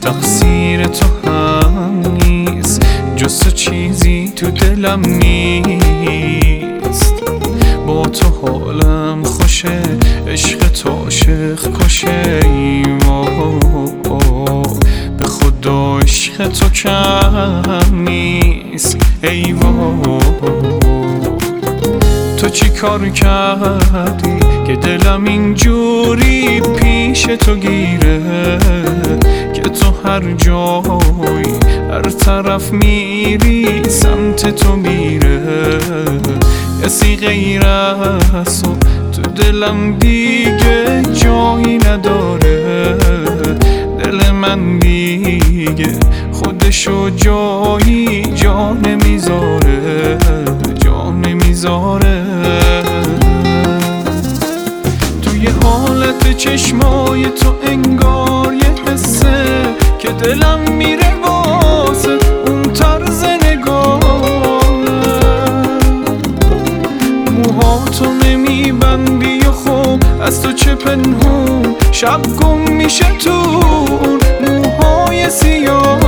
تقصیر تو هم نیست، جز تو چیزی تو دلم نیست. با تو حالم خوشه، عشق تو عاشق کشه. به خدا عشق تو کم نیست. ای تو چی کار کردی که دلم اینجوری پیش تو گیره، که تو هر جایی هر طرف میری سمت تو میره. کسی غیر از تو دلم دیگه جایی نداره. دل من دیگه خودشو جایی جا نمیذاره، جا نمیذاره. توی حالت چشمای تو انگار یه حسه که دلم میره واسه اون طرز نگاه. موهاتو نمیبندی و خوب از تو چه پنهون، شب گم میشه تو موهای سیاه.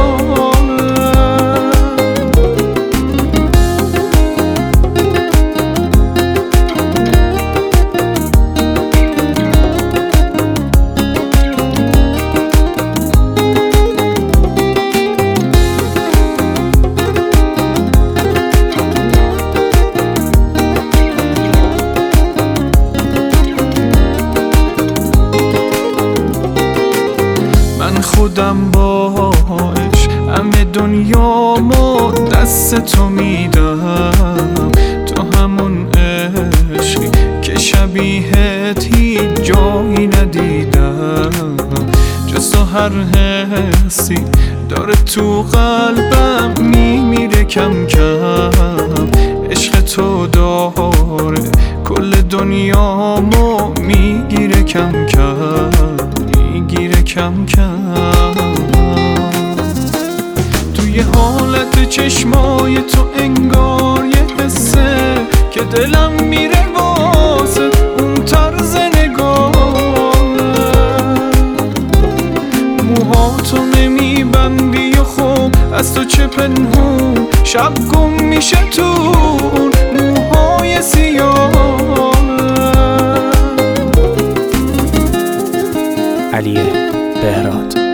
خودم باش همه دنیامو دست تو میدم. تو همون عشقی که شبیهت هیچ جایی ندیدم. جز تو هر حسی داره تو قلبم میمیره کم کم. عشق تو داره کل دنیامو میگیره کم کم، میگیره کم کم. توی حالت چشمای تو انگار یه حسه که دلم میره واسه اون طرز نگاه. موهاتو نمیبندی و خوب از تو چه پنهون، شب گم میشه تو موهای سیاه. علی بهراد.